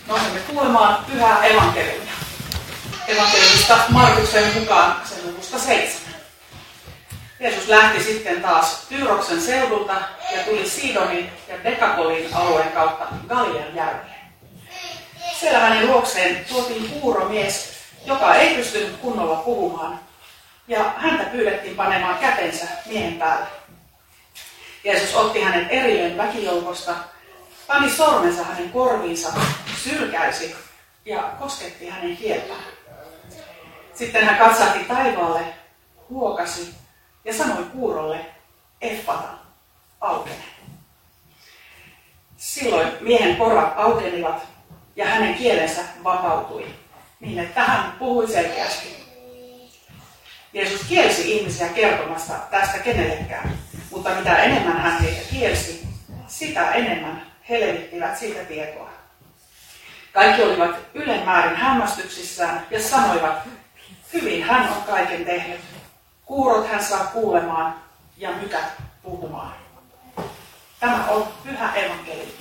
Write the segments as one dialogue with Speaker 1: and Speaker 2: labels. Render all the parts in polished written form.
Speaker 1: Nousemme kuulemaan pyhää evankeliumia. Evankeliumista Markuksen mukaan sen luvusta 7. Jeesus lähti sitten taas Tyyroksen seudulta ja tuli Sidonin ja Dekapolin alueen kautta Galilean järvelle. Siellä hänen luokseen tuotiin kuuromies, joka ei pystynyt kunnolla puhumaan, ja häntä pyydettiin panemaan kätensä miehen päälle. Jeesus otti hänet erilleen väkijoukosta, pani sormensa hänen korviinsa, sylkäisi ja kosketti hänen kieltään. Sitten hän katsahti taivaalle, huokasi ja sanoi kuurolle, Effata, aukene. Silloin miehen korvat aukenivat ja hänen kielensä vapautui, niin että hän puhui selkeästi. Jeesus kielsi ihmisiä kertomasta tästä kenellekään, mutta mitä enemmän hän heitä kielsi, sitä enemmän he levittivät siitä tietoa. Kaikki olivat ylenmäärin hämmästyksissään ja sanoivat, hyvin hän on kaiken tehnyt. Kuurot hän saa kuulemaan ja mykät puhumaan. Tämä on pyhä evankeliumi.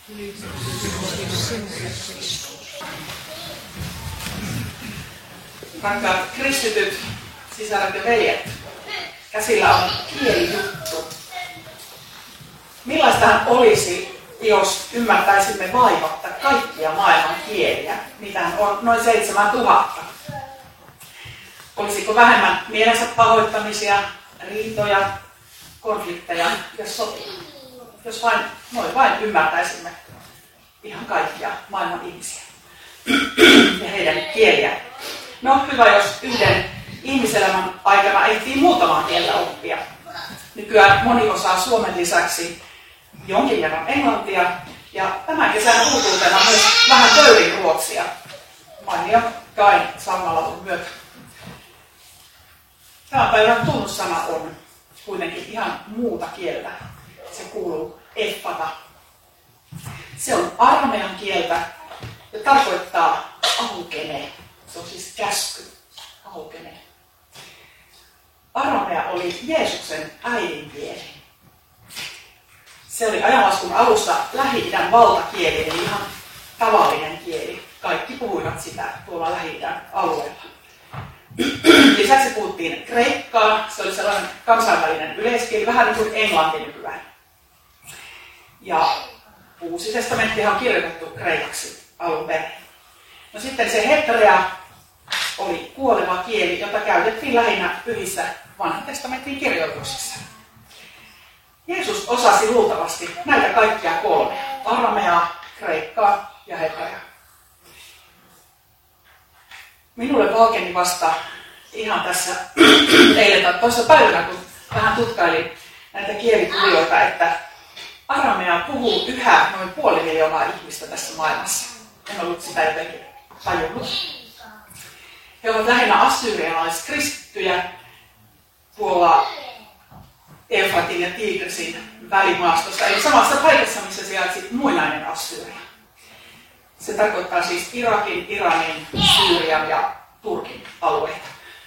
Speaker 1: Rakkaat kristityt, sisaret ja veljet, käsillä on kielijuttu. Millaistahan olisi, jos ymmärtäisimme vaivatta kaikkia maailman kieliä? Niitähän on noin 7000. Olisiko vähemmän mielensä pahoittamisia, riitoja, konflikteja ja sotia? Jos vain ymmärtäisimme ihan kaikkia maailman ihmisiä ja heidän kieliä. No hyvä, jos yhden ihmiselämän aikana ehtii muutamaa kieltä oppia. Nykyään moni osaa suomen lisäksi jonkin verran englantia ja tämän kesän uutuutena myös vähän töyrin ruotsia. Mainio Kain saarnalaulun myötä. Tämän päivän tunnussana on kuitenkin ihan muuta kieltä. Se kuuluu Effata. Se on aramean kieltä ja tarkoittaa aukene. Se on siis käsky. Aukene. Aramea oli Jeesuksen äidinkieli. Se oli ajanlaskun alussa Lähi-idän valtakieli, eli ihan tavallinen kieli. Kaikki puhuivat sitä tuolla Lähi-idän alueella. Lisäksi puhuttiin kreikkaa, se oli sellainen kansainvälinen yleiskieli, vähän niin kuin englanti nykyään. Ja Uusi testamenttihan on kirjoitettu kreikaksi alun perin. No sitten se hebrea oli kuoleva kieli, jota käytettiin lähinnä pyhissä vanhan testamentin kirjoituksissa. Jeesus osasi luultavasti näitä kaikkia kolmea, arameaa, kreikkaa ja hebreaa. Minulle valkeni vasta ihan tässä eilen tai toisessa päivänä, kun vähän tutkailin näitä kielikuvijoita, että arameaa puhuu yhä noin 500 000 ihmistä tässä maailmassa. En ollut sitä jotenkin tajunnut. He ovat lähinnä assyrialaiskristittyjä tuolla Eufratin ja Tigrisin välimaastossa, eli samassa paikassa, missä sijaitsi muinainen Assyria. Se tarkoittaa siis Irakin, Iranin, Syyrian ja Turkin alueita.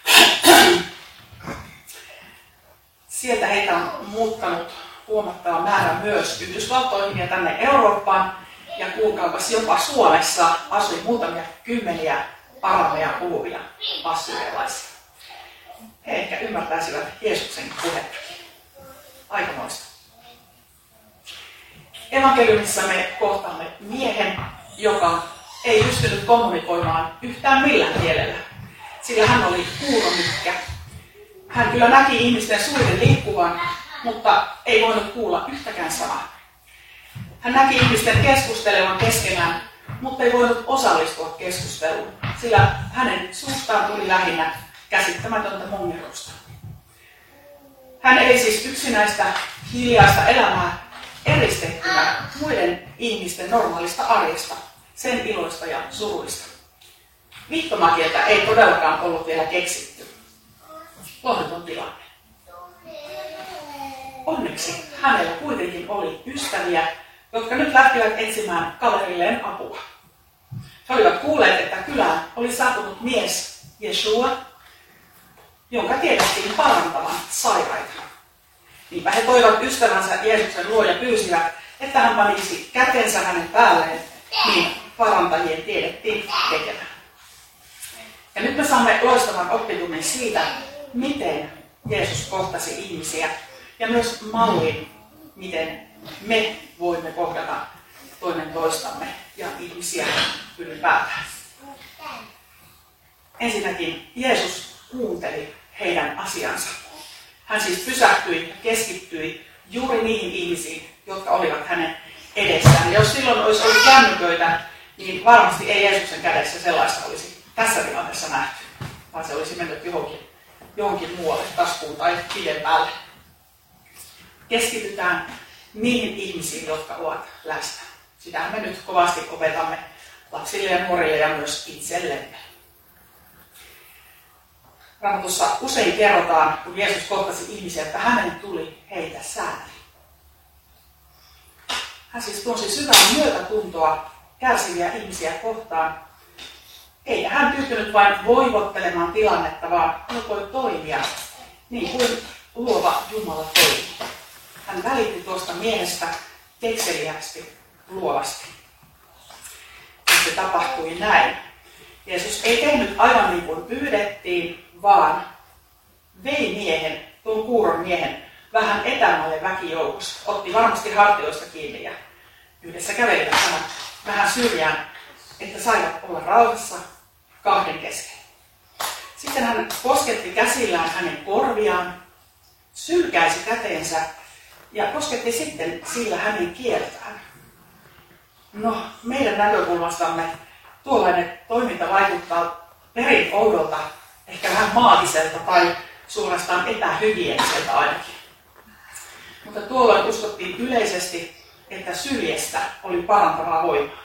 Speaker 1: Sieltä heitä on muuttanut huomattava määrä myös Yhdysvaltoihin ja tänne Eurooppaan. Ja kuulkaapas, jopa Suomessa asui muutamia kymmeniä arameaa puhuvia assyrialaisia. He ehkä ymmärtäisivät Jeesuksen puhettakin. Aikamoista. Evankeliumissa me kohtaamme miehen, joka ei pystynyt kommunikoimaan yhtään millään kielellä, sillä hän oli kuuromykkä. Hän kyllä näki ihmisten suiden liikkuvan, mutta ei voinut kuulla yhtäkään sanaa. Hän näki ihmisten keskustelevan keskenään, mutta ei voinut osallistua keskusteluun, sillä hänen suustaan tuli lähinnä käsittämätöntä mongerosta. Hän eli siis yksinäistä, hiljaista elämää eristettynä muiden ihmisten normaalista arjesta, sen iloista ja suruista. Viittomakieltä ei todellakaan ollut vielä keksitty. Lohduton tilanne. Onneksi hänellä kuitenkin oli ystäviä, jotka nyt lähtivät etsimään kaverilleen apua. He olivat kuulleet, että kylään oli saapunut mies, Jeshua, jonka tiedettiin parantavan sairaita. Niinpä he toivat ystävänsä Jeesuksen luo ja pyysivät, että hän panisi kätensä hänen päälleen, niin parantajien tiedettiin tekemään. Ja nyt me saamme loistavan oppitunnin siitä, miten Jeesus kohtasi ihmisiä ja myös mallin, miten me voimme kohdata toinen toistamme ja ihmisiä ylipäätään. Ensinnäkin Jeesus kuunteli heidän asiansa. Hän siis pysähtyi ja keskittyi juuri niihin ihmisiin, jotka olivat hänen edessään. Ja jos silloin olisi ollut kännyköitä, niin varmasti ei Jeesuksen kädessä sellaista olisi tässä tilanteessa nähty, vaan se olisi mennyt johonkin muualle, taskuun tai kiven päälle. Keskitytään niihin ihmisiin, jotka ovat läsnä. Sitähän me nyt kovasti opetamme lapsille ja nuorille ja myös itsellemme. Raamatussa usein kerrotaan, kun Jeesus kohtasi ihmisiä, että hänen tuli heitä sääli. Hän siis tunsi syvää myötätuntoa kärsiviä ihmisiä kohtaan. Eikä hän tyytynyt vain voivottelemaan tilannetta, vaan alkoi toimia niin kuin luova Jumala toimi. Hän välitti tuosta miehestä kekseliästi, luovasti. Ja se tapahtui näin. Jeesus ei tehnyt aivan niin kuin pyydettiin, vaan vei miehen, tuon kuuron miehen, vähän etämälle väkijoukossa. Otti varmasti hartioista kiinni ja yhdessä kävelivät vähän syrjään, että saivat olla rauhassa kahden kesken. Sitten hän kosketti käsillään hänen korviaan, sylkäisi käteensä ja kosketti sitten sillä hänen kieltään. No, meidän näkökulmastamme tuollainen toiminta vaikuttaa perin oudolta, ehkä vähän maagiselta tai suorastaan epähygieniseltä ainakin. Mutta tuolloin uskottiin yleisesti, että syljestä oli parantavaa voimaa.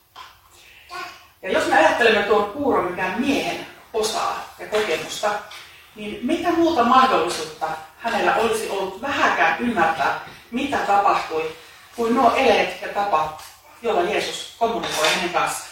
Speaker 1: Ja jos me ajattelemme tuon kuuron mikään miehen osaa ja kokemusta, niin mitä muuta mahdollisuutta hänellä olisi ollut vähäkään ymmärtää, mitä tapahtui, kuin nuo eleet ja tapa, jolla Jeesus kommunikoi hänen kanssaan.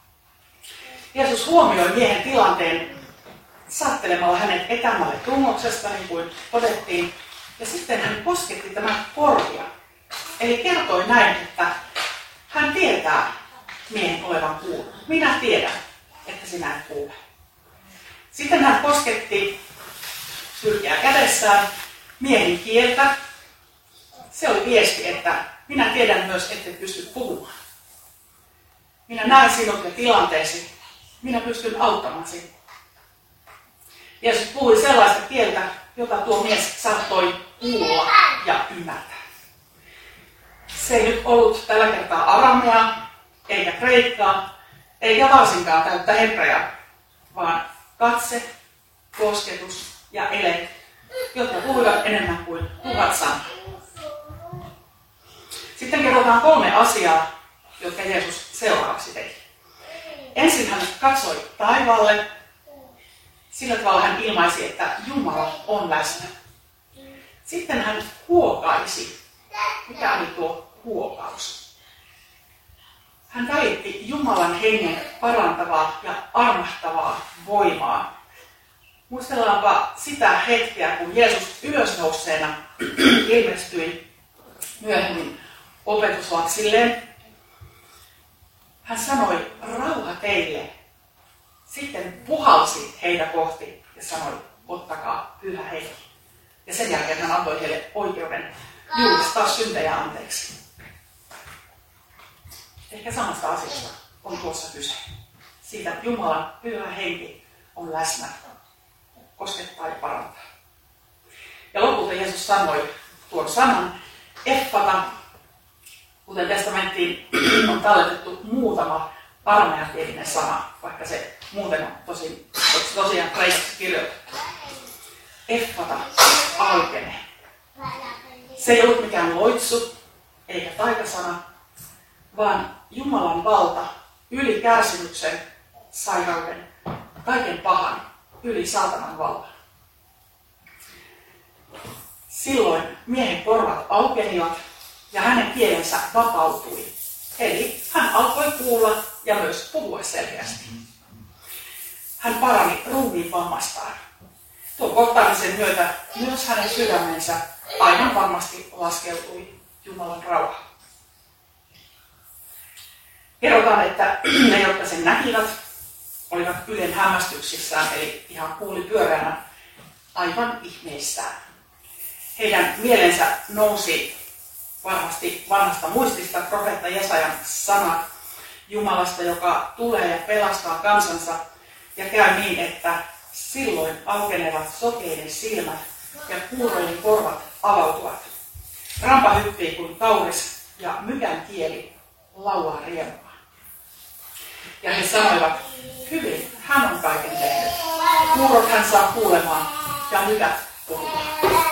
Speaker 1: Jeesus huomioi miehen tilanteen saattelemalla hänet etämälle tungoksesta, niin kuin todettiin, ja sitten hän kosketti tämän korvia. Eli kertoi näin, että hän tietää miehen olevan kuullut. Minä tiedän, että sinä et kuule. Sitten hän kosketti sylkeä kädessään miehen kieltä. Se oli viesti, että minä tiedän myös, että et pysty puhumaan. Minä näen sinut ja tilanteesi. Minä pystyn auttamaan sinua. Jeesus puhui sellaista kieltä, jota tuo mies saattoi kuulla ja ymmärtää. Se ei nyt ollut tällä kertaa aramea, eikä kreikkaa, eikä varsinkaan täyttä hebreaa, vaan katse, kosketus ja ele, jotka puhuivat enemmän kuin 1000 sanaa. Sitten kerrotaan 3 asiaa, jotka Jeesus seuraavaksi teki. Ensin hän katsoi taivaalle, sillä tavalla hän ilmaisi, että Jumala on läsnä. Sitten hän huokaisi. Mikä oli tuo huokaus? Hän välitti Jumalan hengen parantavaa ja armahtavaa voimaa. Muistellaanpa sitä hetkeä, kun Jeesus ylösnouseena ilmestyi myöhemmin opetuslapsilleen. Hän sanoi, rauha teille. Sitten puhalsi heitä kohti ja sanoi, ottakaa pyhä henki. Ja sen jälkeen hän antoi heille oikeuden julistaa syntejä anteeksi. Ehkä samasta asiasta on tuossa kyse. Siitä, että Jumalan pyhä henki on läsnä, koskettaa ja parantaa. Ja lopulta Jeesus sanoi tuon sanan, effata, kuten testamenttiin on talletettu muutama arameankielinen sana, vaikka se muuten on tosiaan kreikaksi kirjoitettu. Effata, aukene. Se ei ollut mikään loitsu eikä taikasana, vaan Jumalan valta yli kärsimyksen, sairauden, kaiken pahan, yli saatanan vallan. Silloin miehen korvat aukenivat ja hänen kielensä vapautui. Eli hän alkoi kuulla ja myös puhua selkeästi. Hän parani ruumiin vammastaan. Tuon kohtaamisen myötä myös hänen sydämensä aivan varmasti laskeutui Jumalan rauha. Kerrotaan, että ne, jotka sen näkivät, olivat ylen hämmästyksissään, eli ihan kuuli pyöreänä aivan ihmeissään. Heidän mielensä nousi varmasti vanhasta muistista profeetta Jesajan sanat Jumalasta, joka tulee ja pelastaa kansansa, ja käy niin, että silloin aukenevat sokeiden silmät ja kuurojen korvat avautuvat. Rampa hyppii kuin kauris ja mykän kieli laulaa riemua. Ja he sanoivat, hyvin, hän on kaiken tehnyt. Kuurot hän saa kuulemaan ja mykät puhumaan.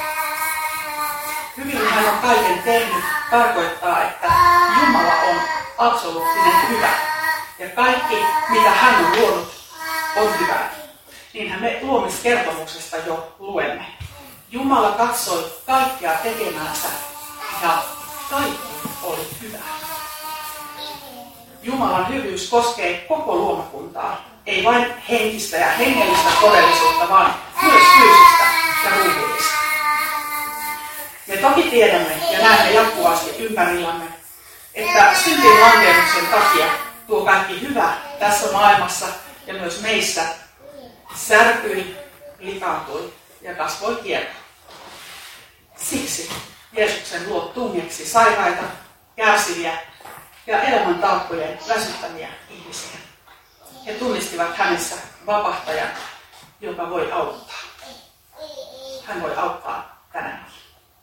Speaker 1: Hyvin hän on kaiken tehnyt tarkoittaa, että Jumala on absoluuttinen hyvä. Ja kaikki, mitä hän on luonut, on hyvää. Niinhän me luomiskertomuksesta jo luemme. Jumala katsoi kaikkea tekemäänsä ja kaikki oli hyvää. Jumalan hyvyys koskee koko luomakuntaa, ei vain henkistä ja hengellistä todellisuutta, vaan myös fyysistä ja ruumiillista. Me toki tiedämme ja näemme jatkuvasti ympärillämme, että syntin lankeemuksen takia tuo kaikki hyvä tässä maailmassa ja myös meissä särkyi, likaantui ja kasvoi kiertoon. Siksi Jeesuksen luo tungeksi sairaita, kärsiviä ja elämän taakkojen väsyttäviä ihmisiä. He tunnistivat hänessä vapahtajan, joka voi auttaa. Hän voi auttaa tänäänkin.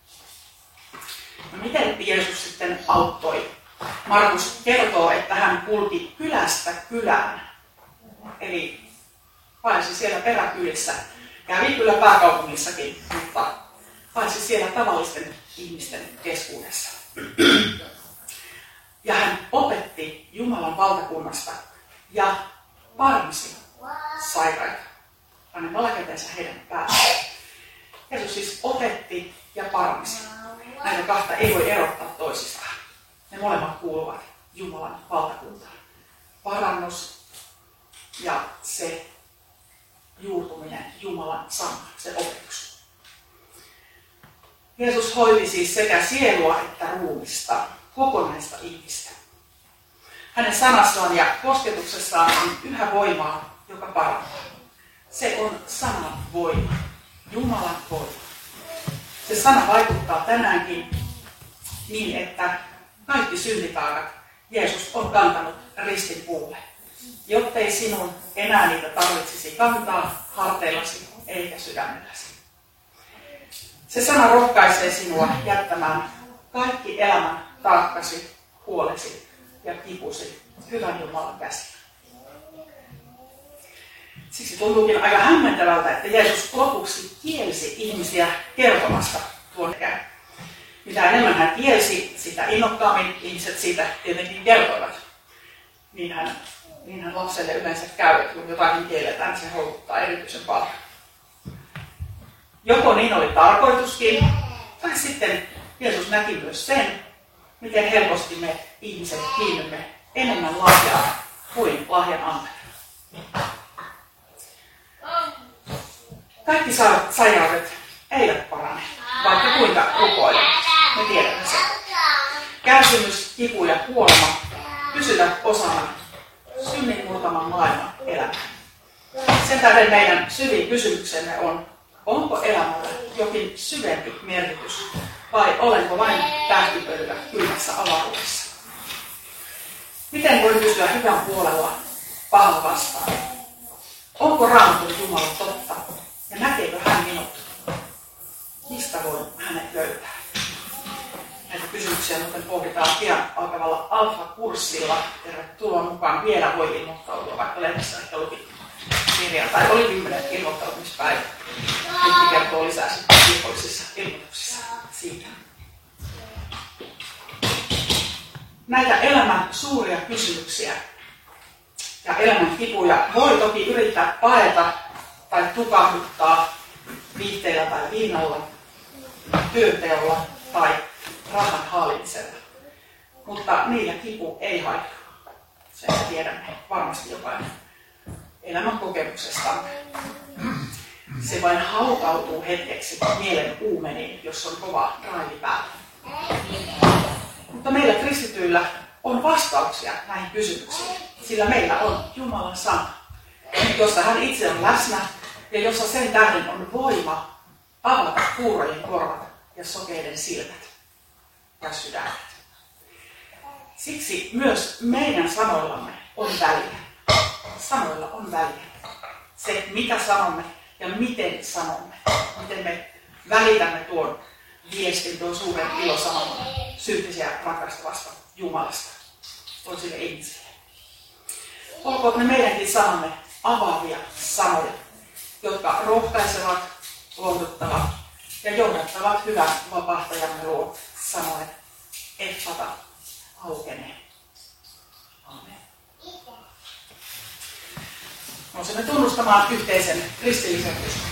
Speaker 1: No miten Jeesus sitten auttoi? Markus kertoo, että hän kulki kylästä kylään. Eli paisi siellä peräkylissä. Kävi kyllä pääkaupungissakin, mutta paisi siellä tavallisten ihmisten keskuudessa. Ja hän opetti Jumalan valtakunnasta ja paransi sairaita panemalla kätensä heidän päälle. Jeesus siis opetti ja paransi. Näitä kahta ei voi erottaa toisistaan. Ne molemmat kuuluvat Jumalan valtakuntaan. Parannus ja se juurtuminen Jumalan sana, se opetus. Jeesus hoiti siis sekä sielua että ruumista, kokonaista ihmistä. Hänen sanassaan ja kosketuksessaan on yhä voimaa, joka parantaa. Se on sanan voima, Jumalan voima. Se sana vaikuttaa tänäänkin niin, että kaikki synnitaakat Jeesus on kantanut ristin puulle, jottei sinun enää niitä tarvitsisi kantaa harteillasi eikä sydämelläsi. Se sana rohkaisee sinua jättämään kaikki elämän taakkasi, huolesi ja kipusi hyvän Jumalan käsiin. Siksi tuntuukin aika hämmentävältä, että Jeesus lopuksi kielsi ihmisiä kertomasta tuon käyn. Mitä enemmän hän kielsi, sitä innokkaammin ihmiset siitä tietenkin kertoivat. Niinhän lapselle yleensä käy, että kun jotakin kielletään, niin se houkuttaa erityisen paljon. Joko niin oli tarkoituskin, tai sitten Jeesus näki myös sen, miten helposti me ihmiset kiinnymme enemmän lahjaa kuin lahjan antaja. Kaikki sairaudet eivät parane, vaikka kuinka rukoilemme. Me tiedämme sen. Kärsimys, kipu ja kuolema pysyvät osana synnin murtaman maailman elämää. Sen tähden meidän syvin kysymyksemme on, onko elämällä jokin syvempi merkitys vai olenko vain tähtipölyä kylmässä avaruudessa? Miten voi pysyä hyvän puolella pahan vastaan? Onko Raamatun Jumala totta ja näkeekö hän minut? Mistä voin hänet löytää? Näitä kysymyksiä muuten pohditaan pian alkavalla Alfa-kurssilla. Tervetuloa mukaan. Vielä voi ilmoittautua, vaikka lehdessä ehkä luki kirja. Tai oli 10 ilmoittautumispäivä. Nyt kertoo lisää sitten kirkollisissa ilmoituksissa siitä. Näitä elämän suuria kysymyksiä ja elämän kipuja voi toki yrittää paeta tai tukahduttaa viihteillä tai viinalla, työnteolla tai rahan haalimisella. Mutta niillä kipu ei haittaa. Sen tiedämme varmasti jokainen elämän kokemuksestamme. Se vain hautautuu hetkeksi mielen uumeniin, jos on kova raivi päällä. Mutta meillä kristityillä on vastauksia näihin kysymyksiin, sillä meillä on Jumalan sana, jossa hän itse on läsnä ja jossa sen tähden on voima avata kuurojen korvat ja sokeiden silmät ja sydämet. Siksi myös meidän sanoillamme on väliä. Sanoilla on väliä. Se, mitä sanomme ja miten sanomme, miten me välitämme tuon viestin, tuon suuren ilosanoman syntisiä rakastavasta Jumalasta toisille ihmisille. Olkoon ne meidänkin sanamme avaavia sanoja, jotka rohkaisevat, lohduttavat ja johdattavat hyvän vapahtajamme luo sanoen, Effata aukenee. Amen. Nousemme tunnustamaan yhteisen kristillisen uskon.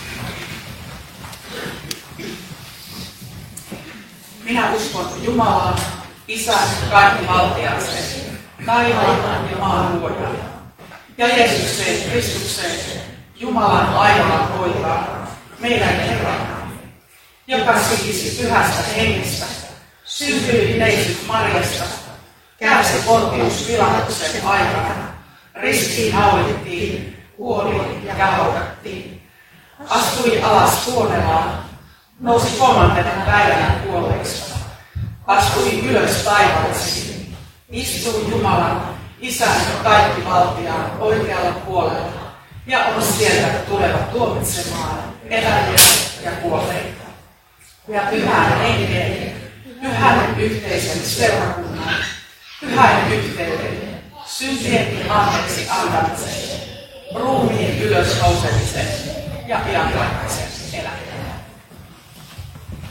Speaker 1: Minä uskon Jumalaan, Isän kaikkivaltiaiseen, taivaan ja maan luojaan, ja Jeesukseen Kristukseen, Jumalan ainoan poikaan, meidän Herran, joka sitkisi pyhästä hengestä, syntyi neitsyt Marjasta, kärsi Pontius Pilatuksen aikana, ristiin naulittiin, kuoli ja haudattiin, astui alas kuolemaan, nousi kolmantena päivänä kuolleista, astui ylös taivaisiin, istui Jumalan, Isän kaikkivaltiaan oikealla puolella ja on sieltä tuleva tuomitsemaan eläviä ja kuolleita. Ja pyhän henkeen, pyhän yhteisen seurakunnan, pyhän yhteyden, syntienkin anteeksi antamisen, ruumiin ylös nousemisen ja iankaikkisen